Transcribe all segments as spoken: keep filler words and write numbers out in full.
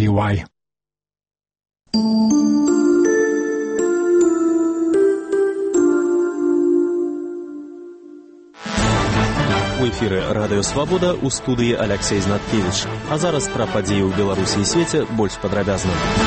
be why. У эфіры радыё «Свабода», у студыі Алексей Знаткевич. А зараз пра падзеі ў Беларусі і свеце больш падрабязна.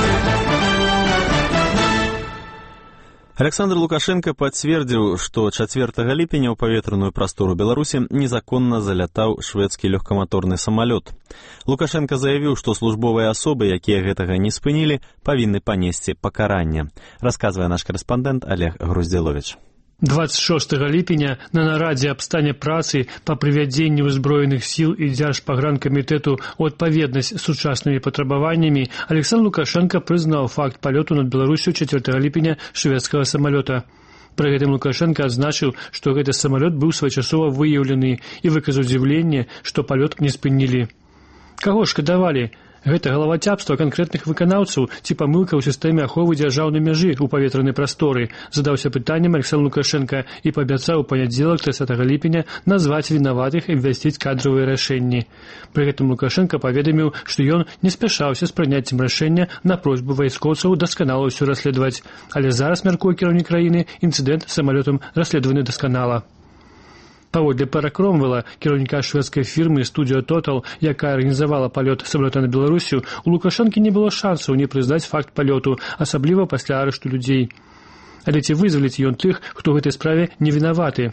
Александр Лукашенко пацвердзіў, што чацвёртага ліпеня ў паветраную прастору Беларусі незаконна залятаў шведскі лёгкаматорны самалёт. Лукашенко заявіў, што службовыя асобы, якія гэтага не спынілі, павінны панесці пакаранне. Расказвае наш карэспандэнт Олег Груздзіловіч. двадцать шостага ліпеня на нарадзе аб стане працы па прывядзенню ўзброеных сіл і дзяржпагранкамітэту ў адпаведнасць з сучаснымі патрабаваннямі Александр Лукашенко прызнаў факт палёту над Беларусю чацвёртага ліпеня шведскага самалёта. Пры гэтым Лукашенко адзначыў, што гэты самалёт быў своечасова выяўлены і выказаў здзіўленне, што палёт не спынілі. Каго шкадавалі? Гэта галавацяпства канкрэтных выканаўцаў ці памылка ў сістэме аховы дзяржаўнай мяжы ў паветранай прасторы, задаўся пытаннем Александр Лукашенко і паабяцаў у панядзелак трыццатага ліпеня назваць вінаватых і абвясціць кадравыя рашэнні. Пры гэтым Лукашенко паведаміў, што ён не спяшаўся з прыняццем рашэння на просьбу вайскоўцаў дасканала ўсё расследаваць, але зараз, мяркуе кіраўнік краіны, інцыдэнт з самалётам расследаваны дасканала. Паводле Пэра Кромвела, кіраўніка шведскай фірмы «Студіо Тотал», якая арганізавала палёт самалёта на Беларусю, у Лукашэнкі не было шансаў не прызнаць факт палёту, асабліва пасля арышту людзей. Але ці вызваліць ён тых, хто ў гэтай справе не вінаваты?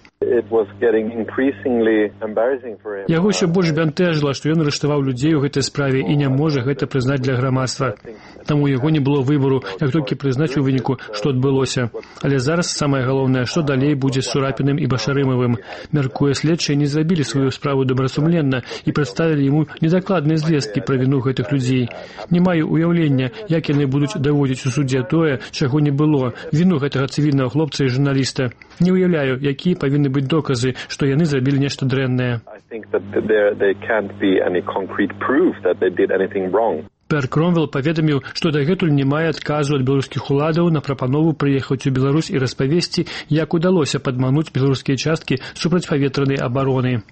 Яго ўсё больш бянтэжыла, што ён арыштаваў людзей у гэтай справе і не можа гэта прызнаць для грамадства. Таму яго не было выбару, як толькі прызнаць у выніку, што адбылося. Але зараз самае галоўнае, што далей будзе з Сурапіным і Башарымавым. Мяркуе, следчыя не зрабілі сваю справу добрасумленна і прадставілі яму недакладныя звесткі пра віну гэтых людзей. Не маю ўяўлення, як яны будуць даводзіць у судзе тое, чаго не было, віну гэтага цывільнага хлопца і журналіста. Не ўяўляю, якія павінны быць доказы, што яны зрабілі нешта дрэннае. Пэр Кромвел паведаміў, што дагэтуль не мае адказу ад беларускіх уладаў на прапанову прыехаць у Беларусь і распавесці, як удалося падмануць беларускія часткі супрацьпаветранай абароны.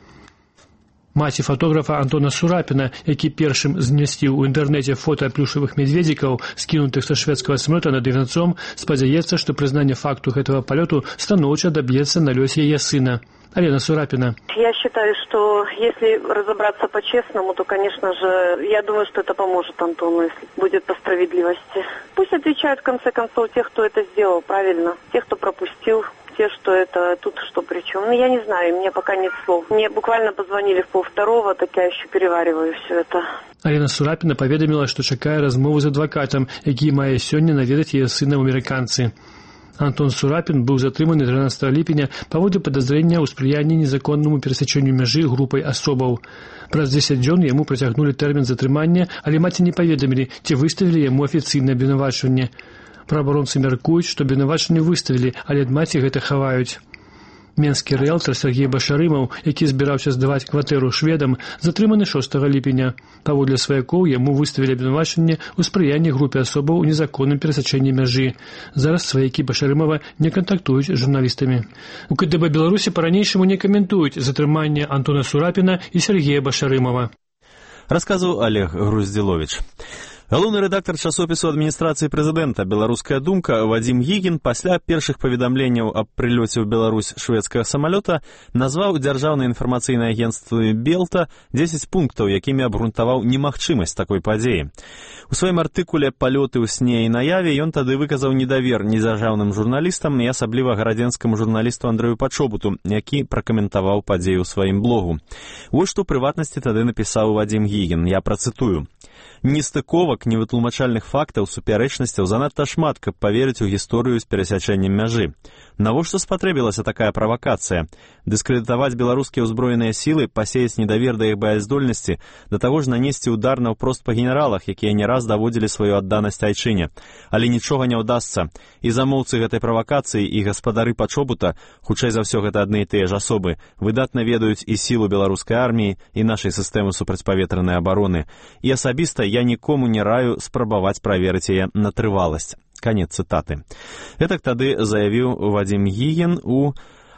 Маці фотографа Антона Сурапіна, які першым змясціў у інтэрнэце фота плюшавых медведзікаў, скінутых са шведскага самалёта над Іванцом, спадзяецца, што прызнанне факту гэтага палёту станоўча даб'ецца на лёсе яе сына. Алена Сурапина. Я считаю, что если разобраться по-честному, то, конечно же, я думаю, что это поможет Антону, если будет по справедливости. Пусть отвечают, в конце концов, те, кто это сделал, правильно, те, кто пропустил, те, что это тут что при чем. Ну, я не знаю, мне пока нет слов. Мне буквально позвонили в полвторого, так я еще перевариваю все это. Алена Сурапина паведаміла, што чакае размову з адвакатам, які мае сёння наведаць яе сына ў амерыканцы. Антон Сурапін быў затрыманы трынаццатага ліпеня паводле падазрэння ў спрыянні незаконнаму перасячэнню мяжы групай асобаў. Праз дзесяць дзён яму працягнулі тэрмін затрымання, але маці не паведамілі, ці выставілі яму афіцыйнае абвінавачванне. Праабаронцы мяркуюць, што абвінавачванне выставілі, але ад маці гэта хаваюць. Менскі рыэлтар Сергей Башарымаў, які збіраўся здаваць кватэру шведам, затрыманы шостага ліпеня. Паводле сваякоў яму выставілі абвінавачванне ў спрыянні групе асобаў у незаконным перасячэнні мяжы. Зараз сваякі Башарымава не кантактуюць з журналістамі. У ка дэ бэ Беларусі па-ранейшаму не каментуюць затрыманне Антона Сурапіна і Сергея Башарымава. Расказваў Олег Груздзіловіч. Галоўны рэдактар часопісу адміністрацыі прэзідэнта «Беларуская думка» Вадзім Гігін пасля першых паведамленняў аб прылёце ў Беларусь шведскага самалёта назваў дзяржаўнае інфармацыйнае агенцтва «Белта» дзесяць пунктаў, якімі абгрунтаваў немагчымасць такой падзеі. У сваім артыкуле «Палёты ў сне і наяве» ён тады выказаў недавер незаржаўным журналістам і асабліва гарадзенскаму журналісту Андрэю Пачобуту, які пракаментаваў падзею ў сваім блогу. Вось што прыватнасці тады напісаў Вадзім Гігін, я працытую. Нестыковак, невытлумачальных фактаў, супярэчнасцяў занадта шмат, каб паверыць у гісторыю з перасячэннем мяжы. Навошта спатрэбілася такая правакацыя? Дыскрэдытаваць беларускія ўзброеныя сілы, пасеяць недавер да іх баяздольнасці, да таго ж нанесці удар наўпрост па генералах, якія не раз даводзілі сваю адданасць айчыне. Але нічога не ўдасца. І замоўцы гэтай правакацыі, і гаспадары Пачобута, хутчэй за ўсё гэта адны і тыя ж асобы, выдатна ведаюць і сілу беларускай арміі, і нашай сістэмы супрацьпаветранай абароны. І асабіста я нікому не раю спрабаваць праверыць яе на трываласць. Канец цытаты. Гэтак тады заявіў Вадзім Гігін у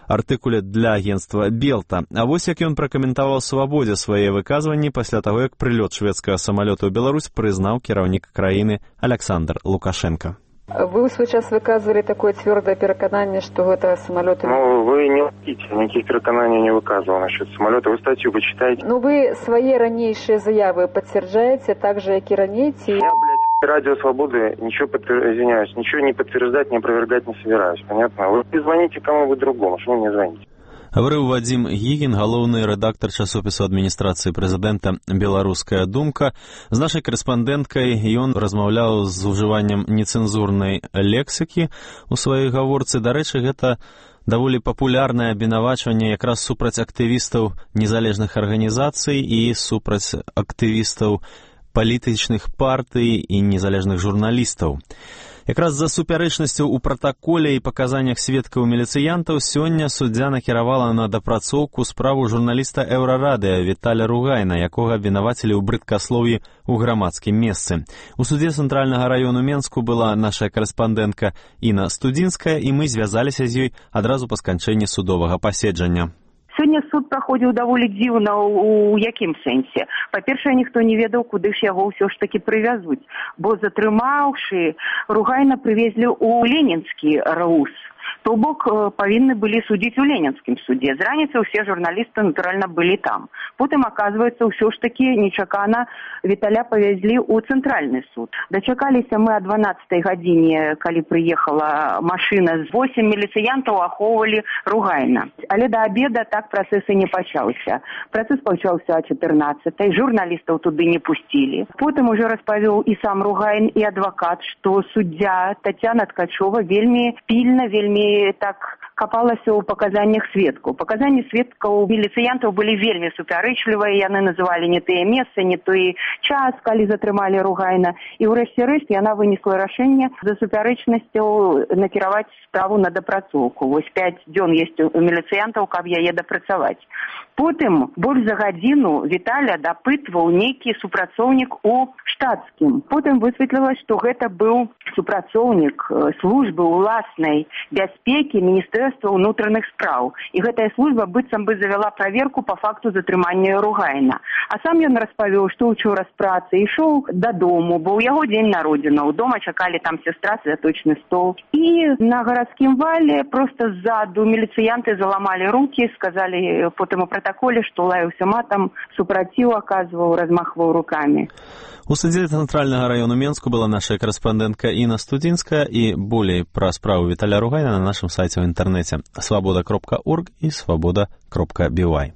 артыкуле для агентства «Белта». А вось як ён пракаментаваў «Свабодзе» свае выказванні пасля таго, як прылёт шведскага самалёта ў Беларусь прызнаў кіраўнік краіны Александр Лукашенко. Вы в свой час выказывали такое твердое переконание, что это самолет... Ну, вы не лгите, никаких переконаний не выказывал насчет самолета. Вы статью почитайте. Ну, вы свои ранейшие заявы подтверждаете, так же, как и ранейте. Я, блядь, Радио Свободы ничего, подтвер... извиняюсь, ничего не подтверждать, не опровергать не собираюсь, понятно? Вы звоните кому-нибудь другому, что вы мне звоните? Гаварыў Вадзім Гігін, галоўны рэдактар часопісу адміністрацыі прэзідэнта «Беларуская думка». З нашай корэспандэнткай ён размаўляў з ужываннем нецэнзурнай лексікі ў сваёй гаворцы. Дарэчы, гэта даволі папулярнае абвінавачванне якраз супраць актывістаў незалежных арганізацый і супраць актывістаў палітычных партый і незалежных журналістаў. Якраз за супярэчнасцю ў пратаколе і паказаннях сведкаў міліцыянтаў сёння суддзя накіравала на дапрацоўку справу журналіста Еўрарадыа Віталя Ругайна, якога абвінавацілі ў брыдкаслові ў грамадскім месцы. У судзе цэнтральнага раёну Менску была наша корэспандэнтка Інна Студзінская, і мы звязаліся з ёй адразу па сканчэнні судовага паседжання. Сёння суд праходзіў даволі дзіўна ў якім сэнсе. Па-першае, ніхто не ведаў, куды ж яго ўсё ж такі прывязуць, бо затрымаўшы, Ругайна прывезлі ў ленінскі РУС. То бок павінны былі судзіць у ленінскім судзе. З раніцы ўсе журналісты, натуральна, былі там. Потым, аказваецца, ўсё ж такі нечакана Віталя павязлі ў цэнтральны суд. Дачакаліся мы о дванаццатай гадзіне, калі прыехала машына, з восем міліцыянтаў ахоўвалі Ругайна. Але да абеда так працэс і не пачаўся. Працэс пачаўся о чатырнаццатай, журналістаў туды не пусцілі. Потым ужо распавёў і сам Ругайн, і адвакат, што суддзя Тацяна Ткачова вельмі пільна, вельмі так капалася ў паказаннях сведкаў. Паказанні сведкаў міліцыянтаў былі вельмі супярэчлівыя, яны называлі не тыя месцы, не той час, калі затрымалі Ругайна. І ўрэшце рэшт яна вынесла рашэнне за супярэчнасцю накіраваць справу на дапрацоўку. Вось пяць дзён ёсць у міліцыянтаў, каб яе дапрацаваць. Потым больш за гадзіну Віталя дапытваў нейкі супрацоўнік у штатскім. Потым высветлілася, што гэта быў супрацоўнік службы ўласнай бяспекі Міністэрства ўнутраных спраў. І гэтая служба быццам бы завяла праверку па факту затрымання Ругайна. А сам ён распавёў, што учора з працы ішоў дадому, бо ў яго дзень народзінаў. Дома чакалі там сястра, святочны стол. І на гарадскім вале проста ззаду міліцыянты заламалі рукі, сказалі потым у протаколе, што лаяўся матам, супраціў аказваў, размахваў рукамі. У судзе цэнтральнага раёну Менску была наша корэспандэнтка Інна Студзінская, і болей пра справу Віталя Ругайна на нашым сайце ў інтэрнэце свабода кропка орг і свабода кропка бі вай.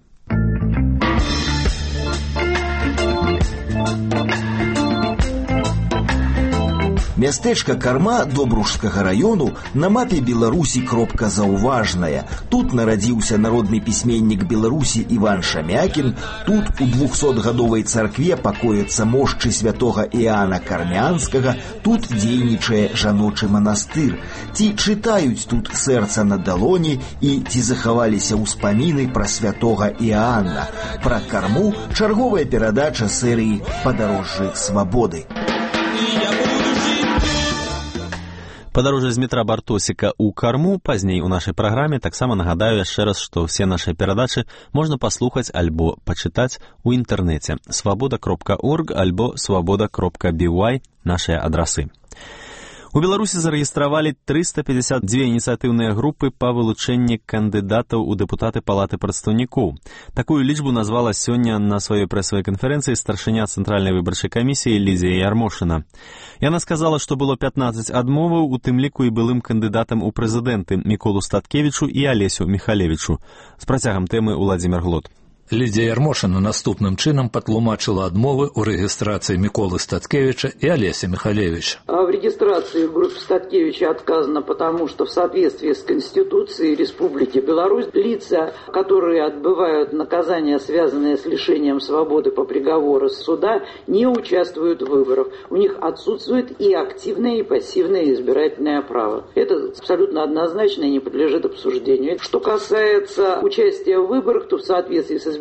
Мястэчка Карма Добружскага раёну на мапе Беларусі кропка заўважная. Тут нарадзіўся народны пісьменнік Беларусі Іван Шамякін, тут у двухсотгадовай царкве пакоіцца мошчы святога Іана Кармянскага, тут дзейнічае жаночы манастыр. Ці чытаюць тут сэрца на далоні і ці захаваліся ўспаміны пра святога Іанна. Пра Карму чарговая перадача серыі «Падарожжы свабоды». Падарожжа з метра Бартосіка ў Карму пазней у нашай праграме. Таксама нагадаю яшчэ раз, што ўсе нашыя перадачы можна паслухаць альбо пачытаць у інтэрнэце свабода кропка орг альбо свабода кропка бі вай нашыя адрасы. У Беларусі зарэгістравалі трыста пятьдесят две ініцыятыўныя групы па вылучэнні кандыдатаў у дэпутаты Палаты прадстаўнікоў. Такую лічбу назвала сёння на сваёй прэсавай канферэнцыі старшыня Цэнтральнай выбарчай камісіі Лідзія Ярмошына. Яна сказала, што было пятнаццаць адмоваў, у тым ліку і былым кандыдатам у прэзідэнты Міколу Статкевічу і Алесю Міхалевічу. З працягам тэмы Уладзімір Глот. Лідзія Ярмошына наступным чынам патлумачыла адмовы ў рэгістрацыі Міколы Статкевича и Олеся Михалевича. В регистрации в группе Статкевича отказано потому, что в соответствии с Конституцией Республики Беларусь лица, которые отбывают наказания, связанные с лишением свободы по приговору суда, не участвуют в выборах. У них отсутствует и активное, и пассивное избирательное право. Это абсолютно однозначно и не подлежит обсуждению. Что касается участия в выборах, то в соответствии с избирательным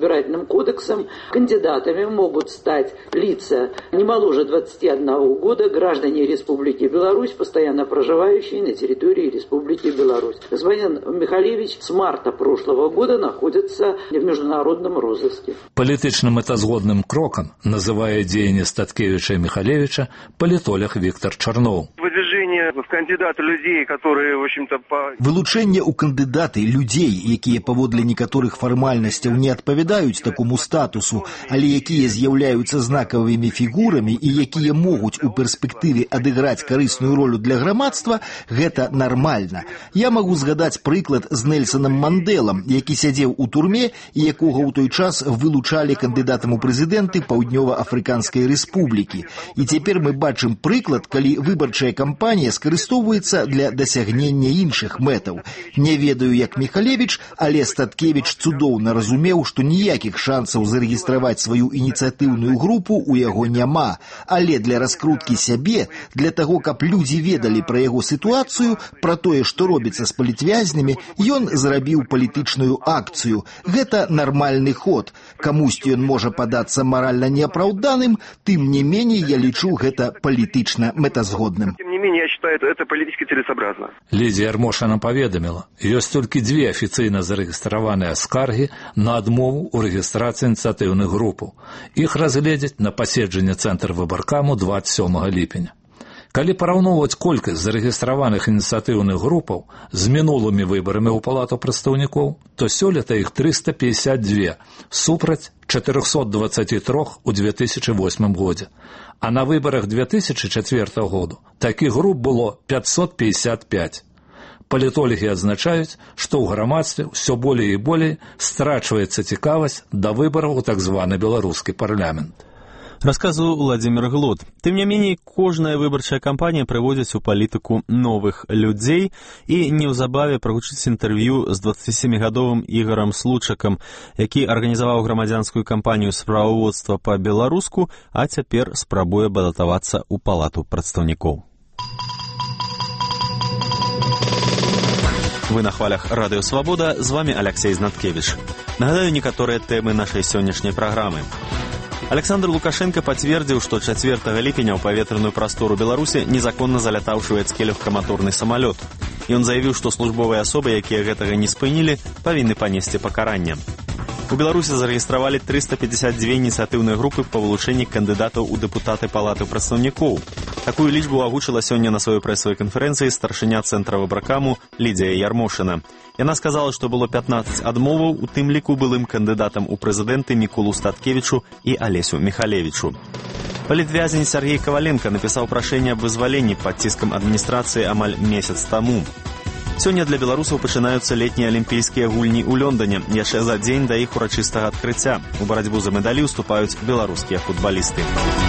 избирательным кодексом кандидатами могут стать лица не моложе двадцати одного года, граждане Республики Беларусь, постоянно проживающие на территории Республики Беларусь. Господин Михалевич с марта прошлого года находится в международном розыске. Політичним метазгодним кроком називає діяння Статкевича і Михалевича політолог Віктор Чорнов. Выдвижение в кандидаты людей, которые, в общем-то, по... Вылучэнне ў кандыдаты людзей, якія паводле некаторых фармальнасцяў не адпавядаюць такому статусу, але якія з'яўляюцца знакавымі фігурамі і якія могуць у перспектыве адыграць карысную ролю для грамадства, гэта нармальна. Я магу згадаць прыклад з Нельсонам Манделам, які сядзеў у турме і якога ў той час вылучалі кандыдатам у прэзідэнты Паўднёва-Афрыканскай рэспублікі. І цяпер мы бачым прыклад, калі выбарчая кампанія скарыстоўваецца для дасягнення іншых мэтаў. Не ведаю, як Михалевич, але Статкевич цудоўна разумеў, што ніякіх шансаў зарэгістраваць сваю ініцыятыўную групу ў яго няма. Але для раскруткі сябе, для таго, каб людзі ведалі пра яго сітуацыю, пра тое, што робіцца з палітвязнямі, ён зрабіў палітычную акцыю. Гэта нармальны ход. Камусьці ён можа падацца маральна неапраўданым, тым не меней я лічу гэта палітычна мэтазгодным. Тем не менее, я считаю, это политически целесообразно. Лідія Ярмошина паведаміла, ёсць толькі дзве афіцыйна зарэгістраваныя скаргі на адмову ў рэгістрацыі ініцыятыўных групаў. Іх разгледзяць на паседжанні Цэнтр выбаркаму двадцать сёмага ліпеня. Калі параўноўваць колькасць зарэгістраваных ініцыятыўных групаў з мінулымі выбарамі ў Палату прадстаўнікоў, то сёлета іх триста пятьдесят два, супраць четыреста двадцать три у две тысячи восьмым годзе. А на выбарах две тысячи четвёртага году такіх груп было пятьсот пятьдесят пять. Палітолагі адзначаюць, што ў грамадстве ўсё болей і болей страчваецца цікавасць да выбараў у так званы беларускі парламент. Рассказывал Владимир Глот. Тем не менее, кожная выборчая кампания приводит у палітыку новых людей, и неўзабаве прагучыць интервью с двадцатисемігадовым Ігорам Случакам, які арганізаваў грамадзянскую кампанію справаводства па-беларуску, а цяпер спрабуе балатавацца ў Палату прадстаўнікоў. Вы на хвалях Радыё Свабода, з вами Алексей Знаткевич. Нагадаю некаторыя тэмы нашай сённяшняй праграмы. Александр Лукашенко пацвердзіў, што чацвёртага ліпеня ў паветраную прастору Беларусі незаконна залятаў шведскі лёгкаматорны самалёт. Ён заявіў, што службовыя асобы, якія гэтага не спынілі, павінны панесці пакаранне. У Беларусі зарэгістравалі триста пятьдесят две ініцыятыўныя групы па вылучэнні кандыдатаў у дэпутаты Палаты прадстаўнікоў. Такую лічбу агучыла сёння на сваёй прэсавай канферэнцыі старшыня Цэнтра выбаркаму Лідія Ярмошина. Яна сказала, што было пятнадцать адмоваў, у тым ліку былым кандыдатам у прэзідэнты Мікулу Статкевічу і Алесю Михалевичу. Палітвязень Сергей Коваленко напісаў прашэнне аб вызваленні пад ціскам адміністрацыі амаль месяц таму. Сёння для беларусаў пачынаюцца летнія алімпійскія гульні ў Лондоне, яшчэ за дзень да іх урачыстага адкрыцця. У барацьбу за медалі ўступаюць беларускія футбалісты.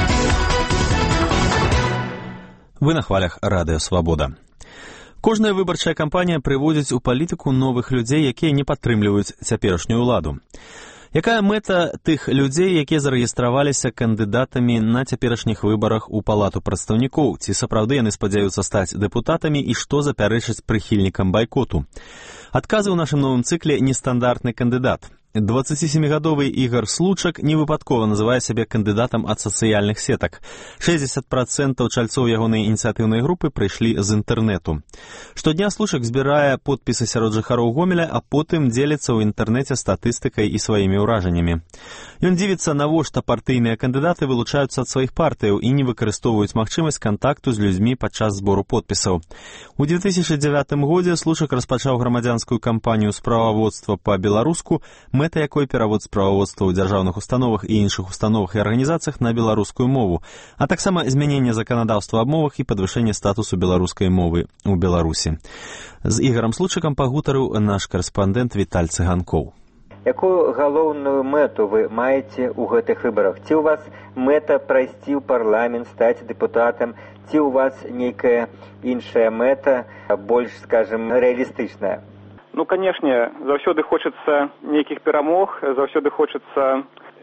Вы на хвалях Радыё Свабода. Кожная выбарчая кампанія прыводзіць у палітыку новых людзей, якія не падтрымліваюць цяперашнюю ўладу. Якая мэта тых людзей, якія зарэгістраваліся кандыдатамі на цяперашніх выбарах у Палату прадстаўнікоў? Ці сапраўды яны спадзяюцца стаць дэпутатамі і што запярэчыць прыхільнікам байкоту? Адказы ў нашым новым цыкле «Нестандартны кандыдат». двадцатисемігадовы Ігор Случак невыпадкова называе сябе кандыдатам ад сацыяльных сетак. шестьдесят процентов чальцоў ягонай ініцыятыўнай групы прыйшлі з інтэрнэту. Штодня Случак збірае подпісы сярод жыхароў Гомеля, а потым дзеліцца ў інтэрнэце статыстыкай і сваімі ўражаннямі. Ён дзівіцца, навошта партыйныя кандыдаты вылучаюцца ад сваіх партыяў і не выкарыстоўваюць магчымасць кантакту з людзьмі падчас збору подпісаў. У две тысячи девятым годзе Случак распачаў грамадзянскую кампанію справаводства па-беларуску, мэта якой перавод справаводства ў дзяржаўных установах і іншых установах і арганізацыях на беларускую мову, а таксама змяненне заканадаўства аб мовах і падвышэнне статусу беларускай мовы ў Беларусі. З Ігорам Случакам пагутарыў наш карэспандэнт Віталь Цыганкоў. Якую галоўную мэту вы маеце ў гэтых выбарах? Ці ў вас мэта прайсці ў парламент, стаць дэпутатам, ці ў вас нейкая іншая мэта, больш, скажем, рэалістычная? Ну, канешне, заўсёды хочацца нейкіх перамог, заўсёды хочацца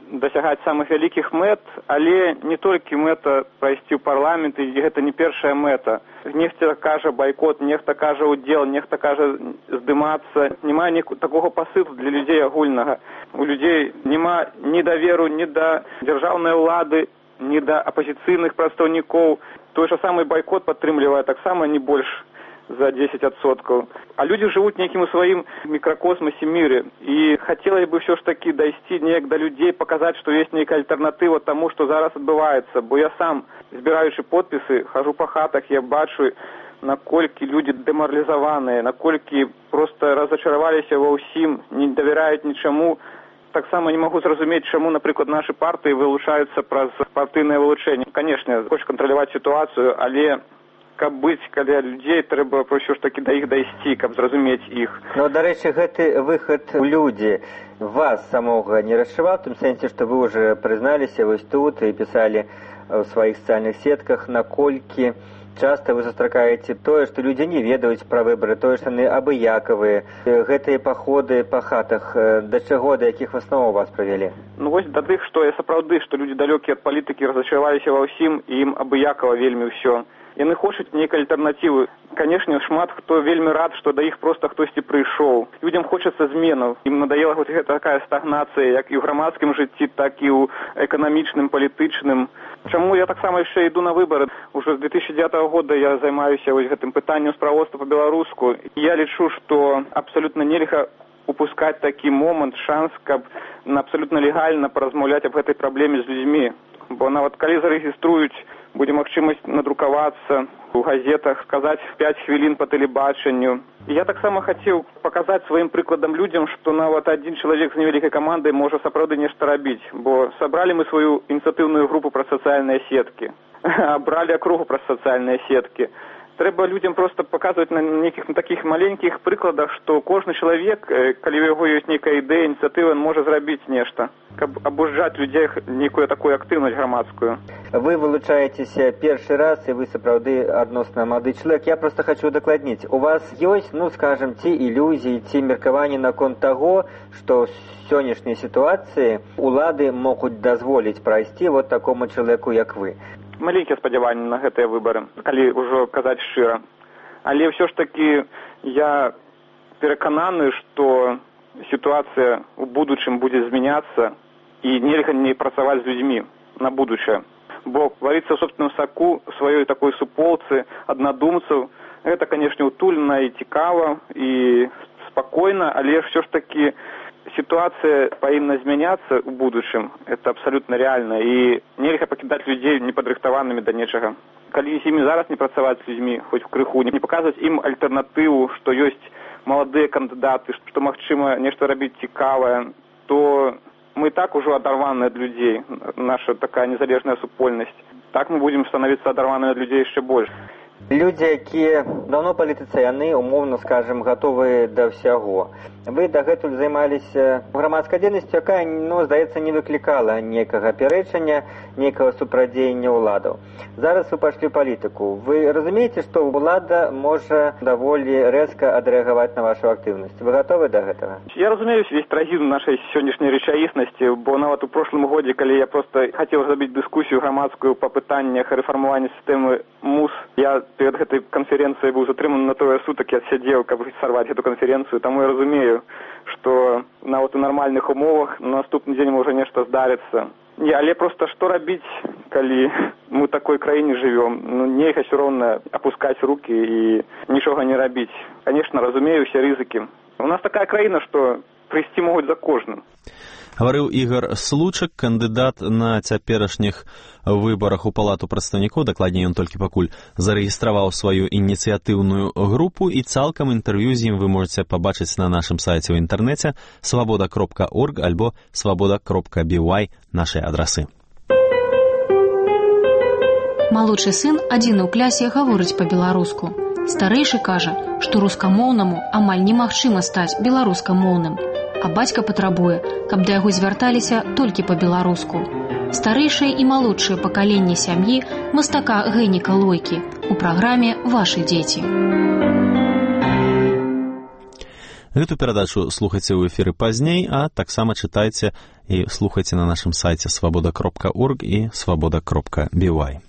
дасягаць самых вялікіх мэт, але не толькі мэта прайсці ў парламент, і гэта не першая мэта. Нехта кажа байкот, нехта кажа удзел, нехта кажа здымацца. Няма ні такога пасылу для людзей агульнага. У людзей няма ні даверу, ні да дзяржаўнай улады, ні да апазіцыйных прадстаўнікоў. Той жа самы байкот падтрымлівае таксама не больш за десять адсоткаў. А люди живут неким у сваім мікракосмосе мире. И хотелось бы все ж таки дойти неяк до людей, показать, что есть некая альтернатива тому, что зараз адбываецца. Бо я сам, збираючы подписы, хожу по хатах, я бачу, наколькі люди деморализованные, наколькі просто разочароваліся ва ўсім, не давяраюць нічаму. Таксама не могу зразумець, чаму, напрыклад, наши партии вылучаюцца праз партыйнае вылучэнне. Конечно, хоча кантраляваць ситуацию, але каб быць каля людзей, трэба ўсё ж такі да іх дайсці, каб зразумець іх. Ну, дарэчы, гэты выхад у людзі вас самога не расчаваў, в том сэнсе, што вы ўжо прызналіся вось тут і пісалі ў сваіх сацыяльных сетках, наколькі часта вы сустракаеце тое, што людзі не ведаюць пра выбары, тое, што яны абыякавыя. Гэтыя паходы па хатах да чаго, да якіх высноваў вас правялі? Ну вось да тых, што я сапраўды, што людзі далёкія ад палітыкі разачараваліся ва ўсім, і ім абыякава вельмі ўсё. Яны хочуць нейкай альтэрнатывы. Канешне, шмат хто вельмі рад, што да іх проста хтосьці прыйшоў. Людзям хочацца зменаў. Ім надоела вось гэта такая стагнацыя, як і ў грамадскім жыцці, так і ў эканамічным, палітычным. Чаму я таксама яшчэ іду на выбары? Ужо з две тысячи девятого года я займаюся вось гэтым пытаннем справодства па-беларуску. Я лічу, што абсалютна нельга упускаць такі момант, шанс, каб абсалютна легальна паразмаўляць аб гэтай праблеме з людзьмі. Бо нават калі зарэгіструюць, будзе магчымасць надрукавацца у газетах, сказаць пять хвілін па тэлебачанню. І я таксама хацеў паказаць сваім прыкладам людзям, што нават адзін чалавек з невялікай камандай можа сапраўды нешта рабіць, бо сабралі мы сваю ініцыятыўную групу пра сацыяльныя сеткі, абралі акругу пра сацыяльныя сеткі. Трэба людзям проста паказваць на нейкіх на такіх маленькіх прыкладах, што кожны чалавек, калі ў яго ёсць нейкая ідэя, ініцыятыва, можа зрабіць нешта, каб абуджаць людзей нейкую такую актыўнасць грамадскую. Вы вылучаецеся першы раз, і вы сапраўды адносна малады чалавек. Я проста хочу удакладніць. У вас ёсць, ну, скажем, ці ілюзіі, ці меркаванні наконт таго, што сённяшняй сітуацыі улады могуць дазволіць прайсці вот такому чалавеку, як вы? Маленькія спадзяванні на гэтыя выбары, калі ўжо казаць шчыра. Але ўсё ж такі я перакананы, што сітуацыя ў будучым будзе змяняцца, і нельга не працаваць з людзьмі на будучае. Бо варыцца ў собственным саку сваёй такой суполцы аднадумцаў, гэта, канешне, утульна і цікава, і спакойна, але ўсё ж такі ситуация павінна змяняцца ў будучым, это абсолютно реально, і нельга пакідаць людзей непадрыхтаванымі да нечага. Калі з імі зараз не працаваць з людзьмі, хоць крыху, не паказваць ім альтэрнатыву, што ёсць маладыя кандыдаты, што магчыма нешта рабіць цікавае, то мы так ужо адарваны ад людзей, наша такая незалежная супольнасць. Так мы будзем становіцца адарваны ад людзей яшчэ больш. Людзі, якія даўно палітыцы, яны, умоўна скажем, гатовыя да ўсяго. Вы дагэтуль займаліся грамадскай дзейнасцю, якая, ну, здаецца, не выклікала нейкага пярэчання, нейкага супрадзеяння ўладаў. Зараз вы пайшлі ў палітыку. Вы разумееце, што ўлада можа даволі рэзка адрэагаваць на вашу актыўнасць? Вы гатовы да гэтага? Я разумею весь трагізм нашай сённяшняй рэчаіснасці, бо нават у прошлым годзе, калі я проста хацеў зрабіць дыскусію грамадскую па пытаннях рэфармавання сістэмы МУС, я перед гэтай канферэнцыяй быў затрыманы на трое сутак, я сядзеў, каб сарваць гэту канферэнцыю, таму я разумею, што нават у нармальных умовах на наступны дзень можа нешта здарыцца. Не, але просто што рабіць, калі мы ў такой краіне жывём? Ну, нельга ўсё роўна апускаць рукі і нічога не рабіць. Канешне, разумею усе рызыкі. У нас такая краіна, што прыйсці могуць за кожным. Гаварыў Ігар Случак, кандыдат на цяперашніх выбарах у палату прадстаўнікоў, дакладней ён толькі пакуль зарэгістраваў сваю ініцыятыўную групу, і цалкам інтэрв'ю з ім вы можаце пабачыць на нашым сайце ў інтэрнэце свабода кропка орг альбо свабода кропка би вай, нашыя адрасы. Малодшы сын адзіны ў клясе гаворыць па-беларуску. Старэйшы кажа, што рускамоўнаму амаль немагчыма стаць беларускамоўным, а бацька патрабуе, каб да яго звярталіся толькі па-беларуску. Старэйшае і малодшае пакаленне сям'і мастака Гейніка Лойкі у праграме «Вашы дзеці». Гэту перадачу слухайце ў эфіры пазней, а таксама чытайце і слухайце на нашым сайце свабода кропка орг і свабода кропка би вай.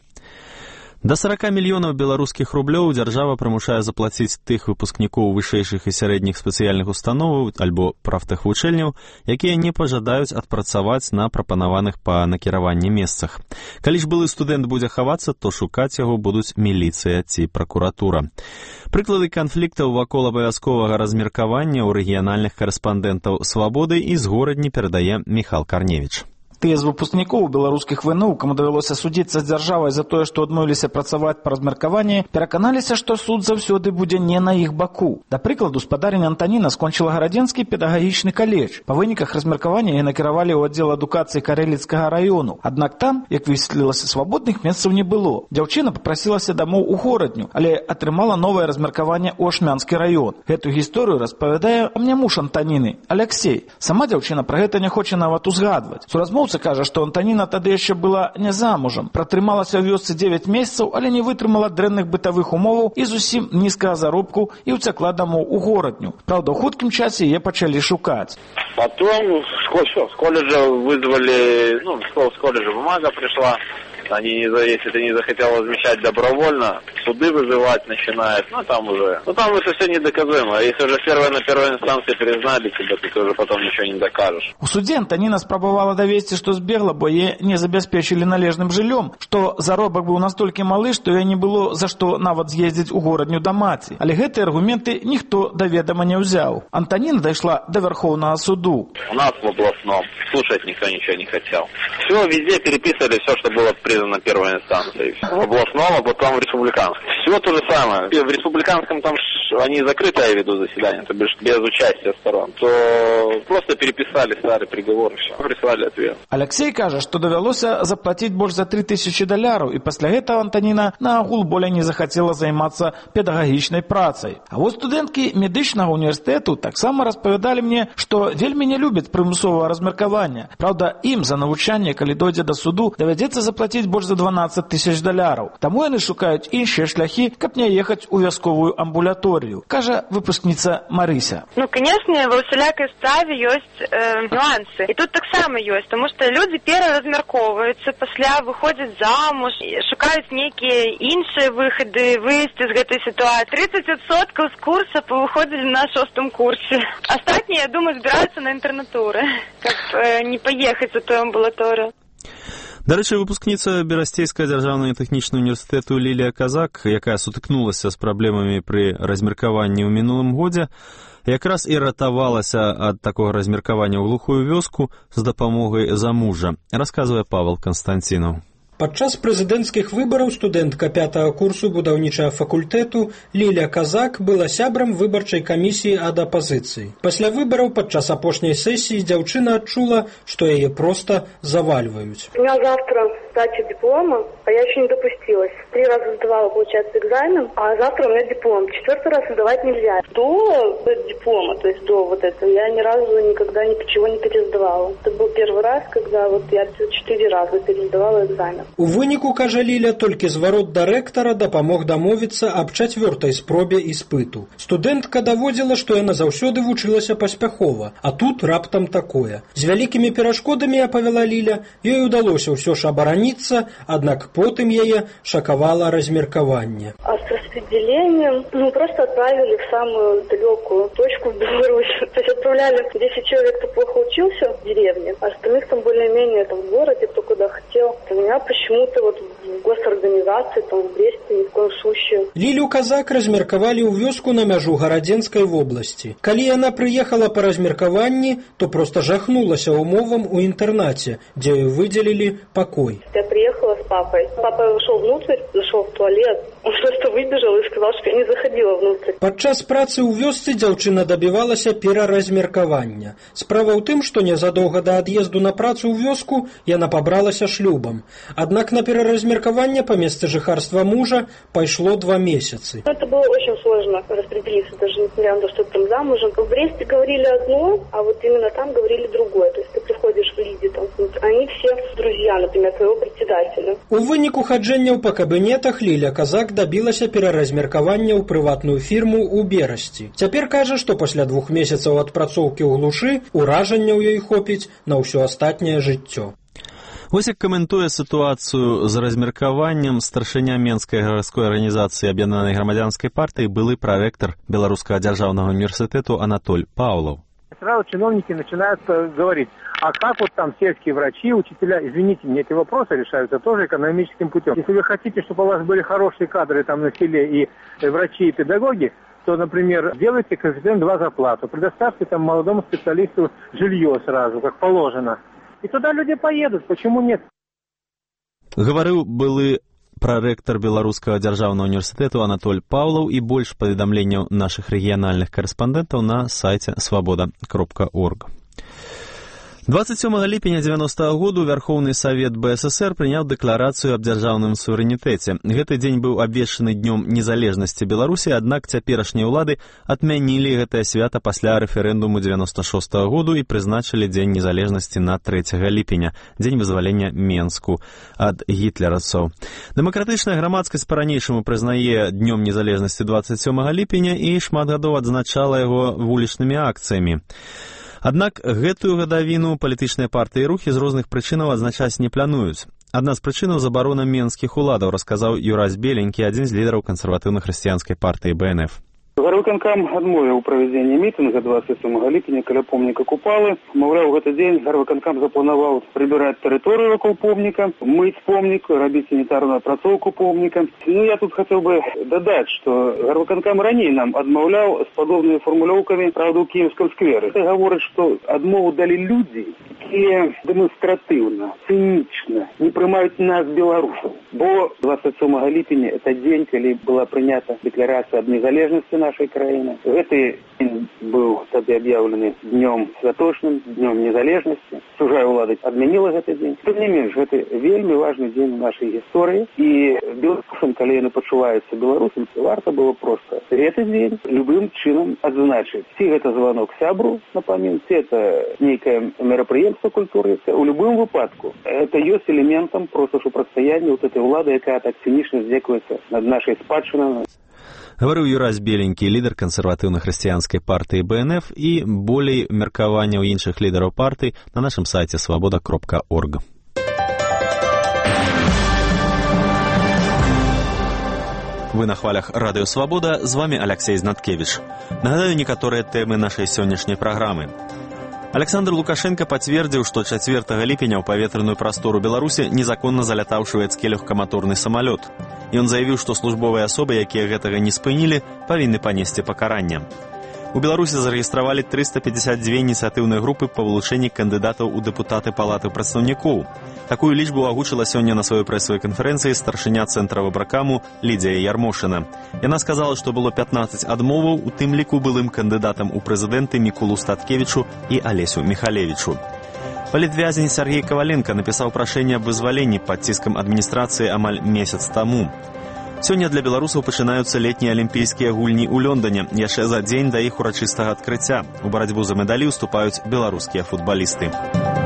Да сорок мільёнаў беларускіх рублёў дзяржава прымушае заплаціць тых выпускнікоў вышэйшых і сярэдніх спецыяльных установаў альбо прафтэхвучэльняў, якія не пажадаюць адпрацаваць на прапанаваных па накіраванні месцах. Калі ж былы студэнт будзе хавацца, то шукаць яго будуць міліцыя ці пракуратура. Прыклады канфліктаў вакол абавязковага размеркавання ў рэгіянальных карэспандэнтаў «Свабоды» і з горадні перадае Міхал Карневіч. Тыя з выпускнікоў беларускіх ВНУ, каму давялося судзіцца з дзяржавай за тое, што адмовіліся працаваць па размеркаванні, пераканаліся, што суд заўсёды будзе не на іх баку. Да прыкладу, спадарыня Антаніна скончыла гарадзенскі педагагічны каледж. Па выніках размеркавання яе накіравалі ў аддзел адукацыі Карэліцкага раёну. Аднак там, як высветлілася, свабодных месцаў не было. Дзяўчына папрасілася дамоў у горадню, але атрымала новае размеркаванне ў Ашмянскі раён. Гэту гісторыю распавядае мне муж Антаніны, Аляксей. Сама дзяўчына пра гэта не хоча нават узгадваць. Суразмоўца кажа, што Антаніна тады яшчэ была не замужам. Пратрымалася ў вёсцы дзевяць месяцаў, але не вытрымала дрэнных бытавых умоваў і зусім нізкага заробку і ўцякла дамоў у горадню. Праўда, ў хуткім часе яе пачалі шукаць. Потом с колледжа вызвали, ну, с колледжа бумага пришла. Они, если ты не захотел возмещать добровольно, суды вызывать начинают, ну там уже, ну там уже все недоказуемо. А если уже первое на первой инстанции признали тебя, то ты уже потом ничего не докажешь. У суде Антаніна спрабавала давесці, што збегла, бо яе не забяспечылі належным жыллём, што заробак быў настолькі малы, што яе не было за што нават з'ездзіць у горадню да маці. Але гэтыя аргументы ніхто да ведама не ўзяў. Антаніна дайшла да Вярхоўнага суду. У нас в областном слушать никто ничего не хотел. Все, везде переписывали все, что было признано на первой инстанции. В областном, а потом в республиканском. Все то же самое. В республиканском там они закрытое ведут заседание, то бишь без участия сторон. То просто переписали старый приговор и все. Прислали ответ. Алексей кажа, што давялося заплаціць больш за три тысячи даляраў, і пасля гэтага Антаніна наогул болей не захацела займацца педагагічнай працай. А вот студэнткі медычнага універсітэту таксама распавядалі мне, што вельмі не любяць прымусовага размеркавання. Праўда, ім за навучанне, калі дойдзе да суду, давядзецца заплаціць больш за дванадцать тысяч даляраў. Таму яны шукаюць іншыя шляхі, каб не ехаць у вясковую амбулаторыю, кажа выпускніца Марыся. Ну, конечно, ва ўсялякай справе ёсць э, нюансы. І тут таксама ёсць, тому што людзі пераразмяркоўваюцца, пасля выходзяць замуж, шукаюць нейкія іншыя выхады, выйсці з гэтай сітуацыі. тридцать адсоткаў з курса павыходзілі на шостым курсе. Астатнія, я думаю, збіраюцца на інтэрнатуры, каб э, не паехаць у ту амбулаторыю. Дарэчы, выпускніца Берасцейскага дзяржаўнага тэхнічнага універсітэту Лілія Казак, якая сутыкнулася з праблемамі пры размеркаванні ў мінулым годзе, якраз і ратавалася ад такога размеркавання ў глухую вёску з дапамогай замужа, расказвае Павел Канстанцінаў. Падчас прэзідэнцкіх выбараў студэнтка пятага курсу будаўнічага факультэту Лілія Казак была сябрам выбарчай камісіі ад апазіцыі. Пасля выбараў падчас апошняй сесіі дзяўчына адчула, што яе проста завальваюць. У меня завтра сдача диплома, а я еще не допустилась. Три раза сдавала, получается, экзамен, а завтра у меня диплом. Четвертый раз сдавать нельзя. До диплома, то есть до вот этого, я ни разу никогда ничего не пересдавала. Это был первый раз, когда вот я четыре раза пересдавала экзамен. У выніку, кажа Ліля, толькі зварот да рэктара дапамог дамовіцца аб чацвёртай спробе іспыту. Студэнтка даводзіла, што яна заўсёды вучылася паспяхова, а тут раптам такое. З вялікімі перашкодамі, апавяла Ліля, ёй удалося ўсё ж абараніцца, аднак потым яе шакавала размеркаванне. А с распределением, ну, просто отправили в самую далекую точку в Беларусь. То есть отправляли десять человек, кто плохо учился в деревне, а остальных там более-менее там в городе, кто куда хотел. У меня почему-то вот в госорганизации, там в Бресте ни в коем случае. Лілю Казак размеркавалі ў вёску на мяжу Гарадзенскай вобласці. Калі яна прыехала па размеркаванні, то просто жахнулася умовам у інтэрнаце, дзе ёй выдзелілі пакой. Я приехала с папой. Папа вышел внутрь, зашел в туалет. Он просто выбежал и сказал, что я не заходила внутрь. Падчас працы ў вёсцы дзяўчына дабівалася пераразмеркавання. Справа ў тым, што незадоўга да ад'езду на працу ў вёску яна пабралася шлюбам. Однако на переразмеркование по месту жыхарства мужа пошло два месяца. Это было очень сложно распределиться, даже несмотря на то, что там замужем. В Бресте говорили одно, а вот именно там говорили другое. То есть ты приходишь в Лиде, там, они все друзья, например, твоего председателя. У выніку хаджэнняў па кабінетах Ліля Казак добилася пераразмеркавання ў прыватную фірму ў Берасці. Цяпер кажа, што пасля двух месяцаў адпрацоўкі ў глушы уражанняў ёй хопіць на ўсё астатняе жыццё. Вось як каментуе сітуацыю з размеркаваннем старшыня Менскай гарадской арганізацыі Аб'яднанай грамадзянскай партыі былы прарэктар Беларускага дзяржаўнага універсітэту Анатоль Паўлаў. Сразу чиновники начинают говорить, а как вот там сельские врачи, учителя, извините, мне эти вопросы решаются тоже экономическим путем. Если вы хотите, чтобы у вас были хорошие кадры там на селе и врачи, и педагоги, то, например, сделайте коэффициент два зарплату, предоставьте там молодому специалисту жилье сразу, как положено. И туда люди поедут, почему нет? Гаварыў былы прарэктар Беларускага дзяржаўнага універсітэту Анатоль Паўлаў, і больш паведамленняў нашых рэгіянальных карэспандэнтаў на сайце свабода кропка орг. двадцать сёмага ліпеня дзевяностага году Вярхоўны Савет БССР прыняў дэкларацыю аб дзяржаўным суверэнітэце. Гэты дзень быў абвешчаны днём незалежнасці Беларусі, аднак цяперашнія ўлады адмянілі гэтае свята пасля рэферэндуму дзевяноста шостага году і прызначылі дзень незалежнасці на трэцяга ліпеня, дзень вызвалення Менску ад гітлераўцаў. Дэмакратычная грамадскасць па-ранейшаму прызнае днём незалежнасці двадцать сёмага ліпеня і шмат гадоў адзначала яго вулічнымі акцыямі. Аднак гэтую гадавіну палітычныя партыі і рухі з розных прычынаў адзначаць не плануюць. Адна з прычынаў забарона менскіх уладаў, расказаў Юрась Беленькі, адзін з лідараў кансерватыўна-хрысціянскай партыі Б Н Ф. Гарвыканкам адмовіў у правядзенні мітынга двадцать сёмага ліпеня каля помніка Купалы. Маўляў, гэты дзень гарвыканкам запланаваў прыбіраць тэрыторыю вакол помніка, мыць помнік, рабіць санітарную апрацоўку помніка. Ну, я тут хацеў бы дадаць, што гарвыканкам раней нам адмаўляў з падобнымі фармулёўкамі, правда, ў Кіеўскім скверы. Гэта гаворыць, што адмову далі людзі, якія дэманстратыўна, цынічна не прымаюць нас, беларусаў. Бо двадцать сёмага ліпеня это дзень, калі была прынята дэкларацыя аб незалежнасці нашай краіны. Гэты дзень быў тады аб'яўлены днём святочным, днём незалежнасці. Чужая ўлада адмяніла гэты дзень. Тым не менш, гэта вельмі важны дзень у нашай гісторыі, і беларусам, калі яны пачуваюцца беларусам, варта было проста гэты дзень любым чынам адзначыць. Ці гэта званок сябру на памін, ці это нейкае мерапрыемства культуры, у любым выпадку это ёсць элементам проста супрацьстаяння вот этой улады, якая так цынічна здзекуецца над нашай спадчынай. Гаварыў Юрась Беленькі, лідар кансерватыўна-хрысціянскай партыі Б Н Ф, і болей меркаванняў іншых лідараў партый на нашым сайце свабода кропка орг. Вы на хвалях Радыё Свабода, з вами Алексей Знаткевич. Нагадаю некаторыя тэмы нашай сённяшняй праграмы. Александр Лукашенко пацвердзіў, што чацвёртага ліпеня ў паветраную прастору Беларусі незаконна залятаў шведскі лёгкаматорны самалёт. Ён заявіў, што службовыя асобы, якія гэтага не спынілі, павінны панесці пакаранне. У Беларусі зарэгістравалі трыста пятьдесят две ініцыятыўныя групы па вылучэнні кандыдатаў у дэпутаты палаты прадстаўнікоў. Такую лічбу агучыла сёння на сваёй прэсавай канферэнцыі старшыня цэнтра выбаркаму Лідзія Ярмошына. Яна сказала, што было пятнадцать адмоваў, у тым ліку былым кандыдатам у прэзідэнты Мікулу Статкевічу і Алесю Міхалевічу. Палітвязень Сергей Коваленко напісаў прашэнне аб вызваленні пад ціскам адміністрацыі амаль месяц таму. Сёння для беларусаў пачынаюцца летнія алімпійскія гульні ў Лондоне, яшчэ за дзень да іх урачыстага адкрыцця. У барацьбу за медалі ўступаюць беларускія футбалісты.